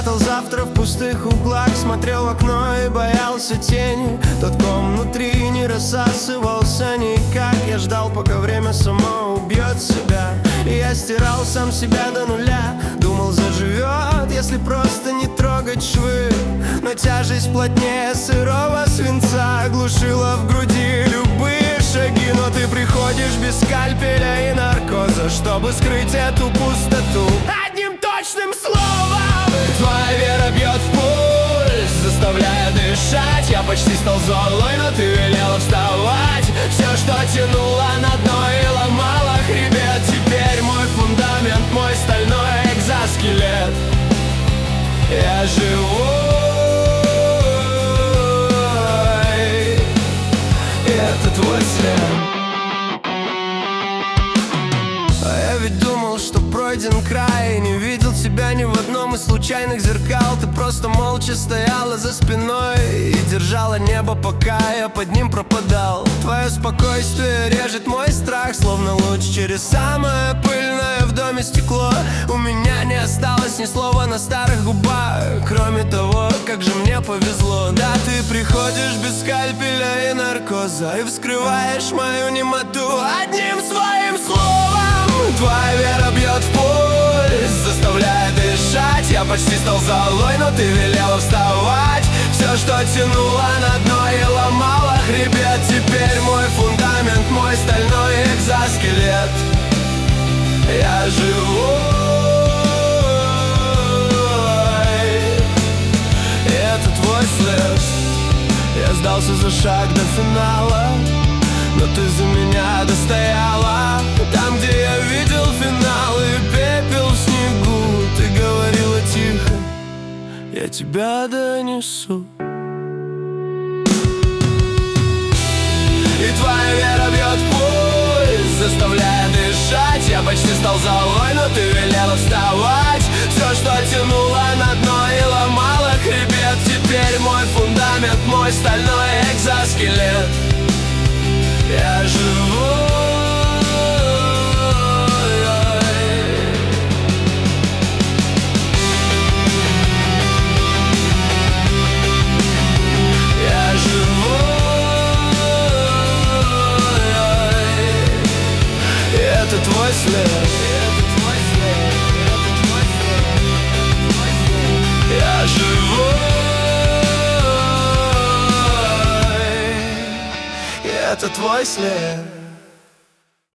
Прятал завтра в пустых углах, смотрел в окно и боялся тени. Тот ком внутри не рассасывался никак. Я ждал, пока время само убьет себя. И я стирал сам себя до нуля. Думал, заживет, если просто не трогать швы. Но тяжесть плотнее сырого свинца глушила в груди любые шаги. Но ты приходишь без скальпеля и наркоза, чтобы скрыть эту пустоту одним точным словом. Твоя вера бьет в пульс, заставляя дышать. Я почти стал золой, но ты велела вставать. Все, что тянуло на дно и ломало хребет, теперь мой фундамент, мой стальной экзоскелет. Я живой, и это твой след. Я ведь думал, что пройден край, не видел тебя ни в одном из случайных зеркал. Ты просто молча стояла за спиной и держала небо, пока я под ним пропадал. Твое спокойствие режет мой страх, словно луч через самое пыльное в доме стекло. У меня не осталось ни слова на старых губах, кроме того, как же мне повезло. Да, ты приходишь без скальпеля и наркоза и вскрываешь мою немоту одним своим словом. Твоя вера бьет в пульс, заставляя дышать. Я почти стал золой, но ты велела вставать. Все, что тянуло на дно и ломало хребет, теперь мой фундамент, мой стальной экзоскелет. Я живой, и это твой след. Я сдался за шаг до финала, но ты за меня достояла. Там, где я видел финал и пепел в снегу, ты говорила тихо: я тебя донесу. И твоя вера бьет пульс, заставляя дышать. Я почти стал золой, но ты велела вставать. Все, что тянуло на дно и ломало хребет, теперь мой фундамент, мой стальной экзоскелет. Я живой, я живой, и это твой след. Я живой, и это твой след.